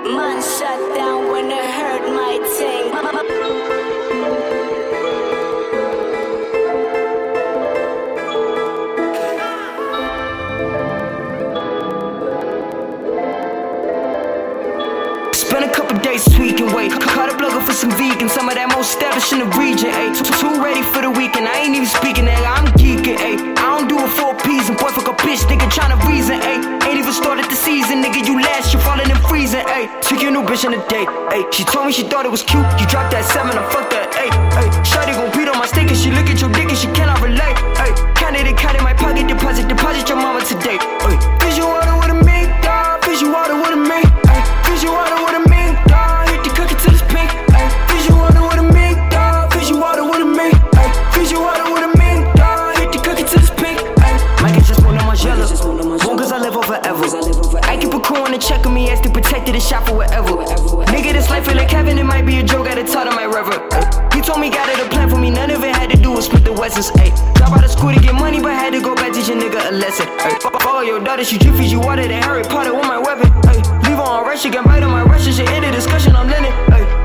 Man shut down when I heard my ting. Spent a couple days tweaking, wait. Caught a blogger for some vegan, some of that most established in the region, ayy. Too ready for the weekend, I ain't even speaking, nigga, I'm geeking, ayy. I don't do it for a piece, and boy, fuck a bitch, nigga, tryna reason, ayy. Ain't even started the season, nigga, you last, you falling and freezing, ayy. Took your new bitch on a date, ayy. She told me she thought it was cute, you dropped that 7, I fucked that 8, ayy. Shawty gon' beat on my stick, and she look at your dick, and she cannot relate, ayy. Counted it, cut in my pocket, deposit your mama today, ayy. Fish you water with a mink, dog, fish you water with a mink, ayy. Fish you water with a mink, dog, hit the cookie till it's pink, ayy. Fish you water with a mink, dog, fish you water with a mink, ayy. Fish you water with a mink, dog, hit the cookie till it's pink, ayy. Might get just one on my jello, one cause I live on forever. I keep a crew on the check of me, ass to protect it and shop for whatever. Nigga, this life feel like heaven, it might be a joke, gotta tell to my reverend. He told me got it a plan for me, none of it had to do with split the Wessons, ayy. Drop out of school to get money, but had to go back, teach a nigga a lesson, ayy. Follow your daughter, she drip, feed you water, then Harry Potter with my weapon, ayy. Leave her on rush, she can bite on my rush, she end the discussion, I'm letting, ayy.